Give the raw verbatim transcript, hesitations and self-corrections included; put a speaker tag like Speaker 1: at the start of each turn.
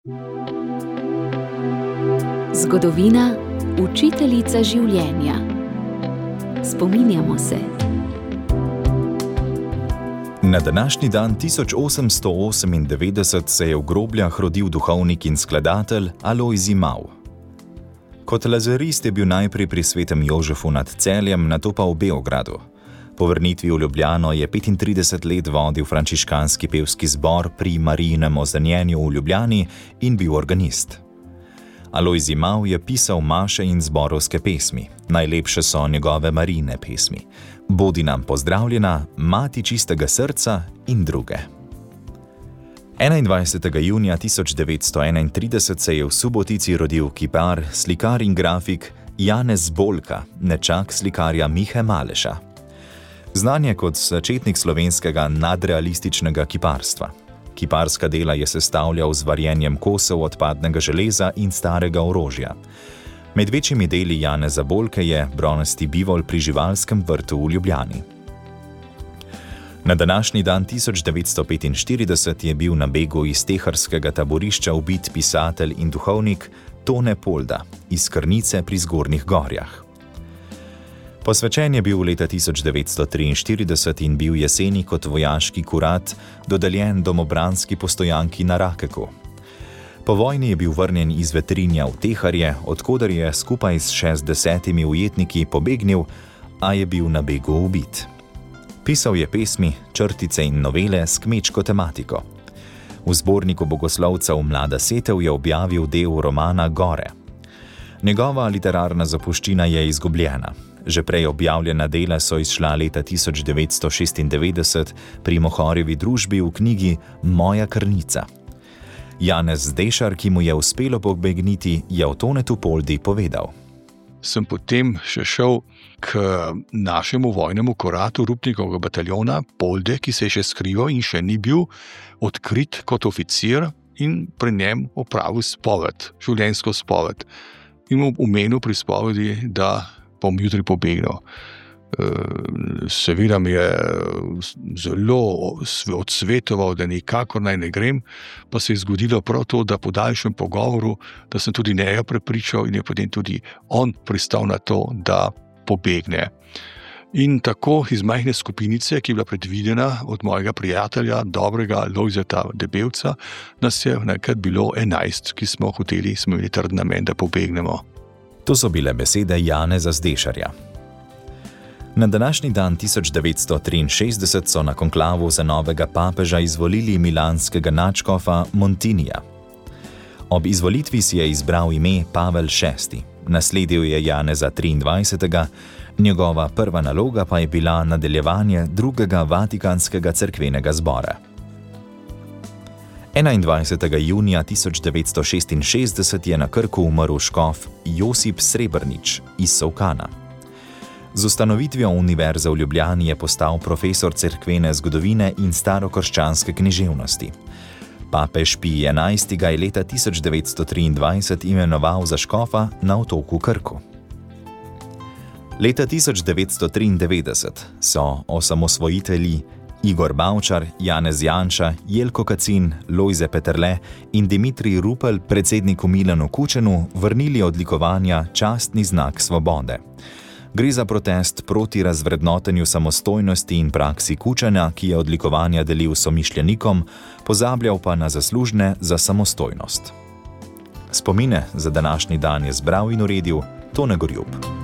Speaker 1: Zgodovina, učiteljica življenja. Spominjamo se.
Speaker 2: Na današnji dan tisoč osemsto osemindevetdeset se je v Grobljah rodil duhovnik in skladatelj Alojzij Mal. Kot lazarist je bil najprej pri svetem Jožefu nad Celjem, nato pa v Beogradu. Po vrnitvi v Ljubljano je petintrideset let vodil frančiškanski pevski zbor pri Marijinem oznanjenju v Ljubljani in bil organist. Alojzij Mal je pisal maše in zborovske pesmi. Najlepše so njegove Marijine pesmi. Bodi nam pozdravljena, Mati čistega srca in druge. enaindvajsetega junija tisoč devetsto enaintrideset se je v Subotici rodil kipar, slikar in grafik Janez Bolka, nečak slikarja Mihe Maleša. Znan je kot začetnik slovenskega nadrealističnega kiparstva. Kiparska dela je sestavljal z varjenjem kosov odpadnega železa in starega orožja. Med večjimi deli Janeza Bolke je bronasti bivol pri živalskem vrtu v Ljubljani. Na današnji dan tisoč devetsto petinštirideset je bil na begu iz teharskega taborišča ubit pisatelj in duhovnik Tone Polda iz Krnice pri Zgornjih Gorjah. Posvečen je bil leta tisoč devetsto triinštirideset in bil jeseni kot vojaški kurat dodeljen domobranski postojanki na Rakeku. Po vojni je bil vrnjen iz Vetrinja v Teharje, odkoder je skupaj s še z desetimi ujetniki pobegnil, a je bil na begu ubit. Pisal je pesmi, črtice in novele s kmečko tematiko. V zborniku bogoslovcev Mlada setev je objavil del romana Gore. Njegova literarna zapuščina je izgubljena. Že prej objavljena dela so izšla leta tisoč devetsto šestindevetdeset pri Mohorjevi družbi v knjigi Moja Krnica. Janez Dešar, ki mu je uspelo pobegniti, je o Tonetu Poldi povedal.
Speaker 3: Sem potem še šel k našemu vojnemu kuratu Rupnikovega bataljona Polde, ki se je še skrival in še ni bil odkrit kot oficir, in pri njem opravil spoved, življenjsko spoved. In mu omenil pri spovedi, da bom jutri pobegnil. Seveda mi je zelo odsvetoval, da nikakor naj ne grem, pa se je zgodilo prav to, da po daljšem pogovoru, da sem tudi njega prepričal in je potem tudi on pristal na to, da pobegne. In tako iz majhne skupinice, ki je bila predvidena od mojega prijatelja, dobrega Lojzeta Debevca, nas je nekrat bilo enajst, ki smo hoteli, smo imeli trd namen, da pobegnemo.
Speaker 2: To so bile besede Janeza Dešarja. Na današnji dan tisoč devetsto triinšestdeset so na konklavu za novega papeža izvolili milanskega nadškofa Montinija. Ob izvolitvi si je izbral ime Pavel šesti. Nasledil je Janeza triindvajsetega, njegova prva naloga pa je bila nadaljevanje drugega Vatikanskega cerkvenega zbora. enaindvajsetega junija tisoč devetsto šestinšestdeset je na Krku umrl škof Josip Srebrnič iz Solkana. Z ustanovitvijo Univerze v Ljubljani je postal profesor cerkvene zgodovine in starokrščanske književnosti. Papež Pij enajsti ga je leta tisoč devetsto triindvajset imenoval za škofa na otoku Krku. Leta tisoč devetsto triindevetdeset so osamosvojitelji Igor Bavčar, Janez Janša, Jelko Kacin, Lojze Peterle in Dimitrij Rupel predsedniku Milanu Kučanu vrnili odlikovanja Častni znak svobode. Gre za protest proti razvrednotenju samostojnosti in praksi Kučana, ki je odlikovanja delil somišljenikom, pozabljal pa na zaslužne za samostojnost. Spomine za današnji dan je zbral in uredil Tone Gorjup.